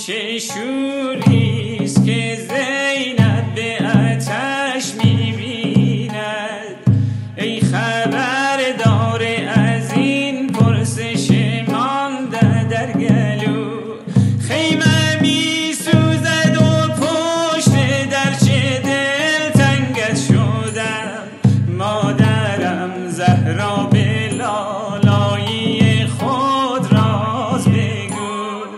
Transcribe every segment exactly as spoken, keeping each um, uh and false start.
چه شوریست که زینب به آتش می‌بیند. ای خبردار از این پرسش مانده در گلو، خیمه می‌سوزد و پشت درچه دلتنگت شدم. مادرم زهرا به لالایی خود راز بگو.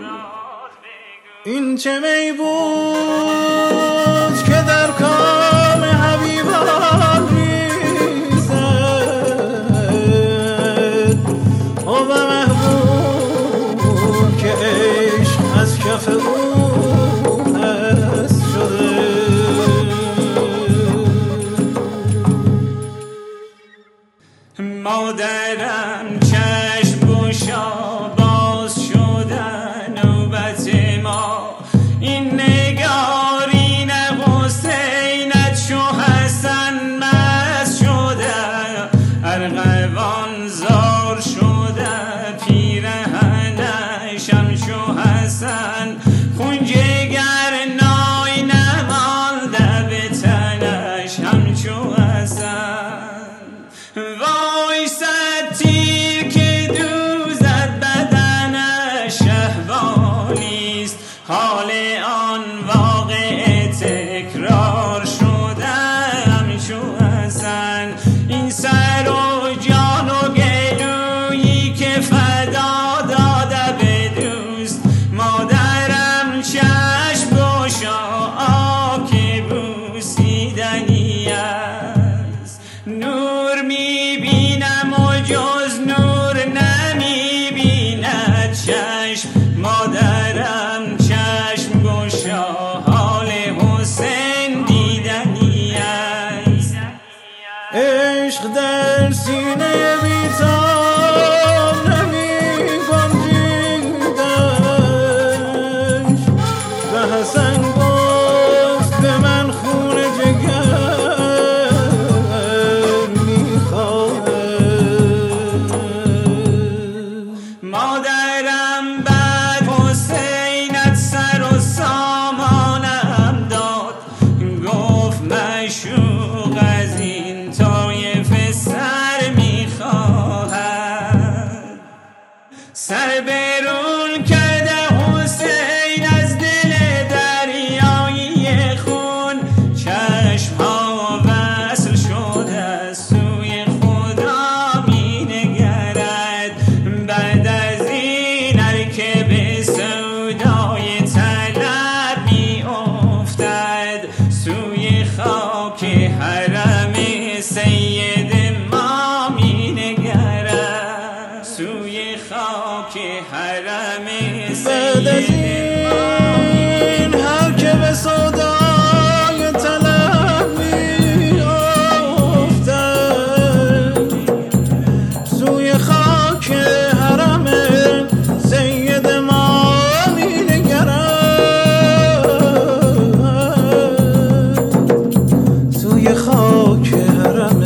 این چه می بود که در کام حبیبان ریزد، او به محبوب که عشق از کف او هست شده. مادرم چشم گشا باز شدن نوبت ما، این نگارین حسینت شو حسن مست شده. ارغوان زار شده پیرهنش همچو حسن، خون جگر نای نمانده به تنش همچو حسن. وای صد تیر که دوزد بدنش شهوانیست، حال آن واقع تکرار شده همچو حسن. این سر و جان و گلویی که فدا داده به دوست، مادرم چشم گشا آب که بوسیدنی است. نور میبینم و جز نور نمیبیند چشم، مادرم چشم گشا حال حسین دیدنی است. عشق در سینه بی‌تاب نمی‌گنجیدش، به حسن گفت به من خون جگر می‌خواهد. مادرم بعد حسینت سر و سامانم داد، گفت مشوق از این طایفه سر میخواهد. سر برون کرده حسین از دل دریایی خون، چشمها وصل شده سوی خدا می نگرد. بعد از این هر که به سودای طلب می افتد، سوی خاک حرم سید ما می نگرد. سوی خاک حرم بعد از سید این هر که به سودای طلب می افتد، سوی خاک حرم سید ما می نگرد. سوی خاک حرم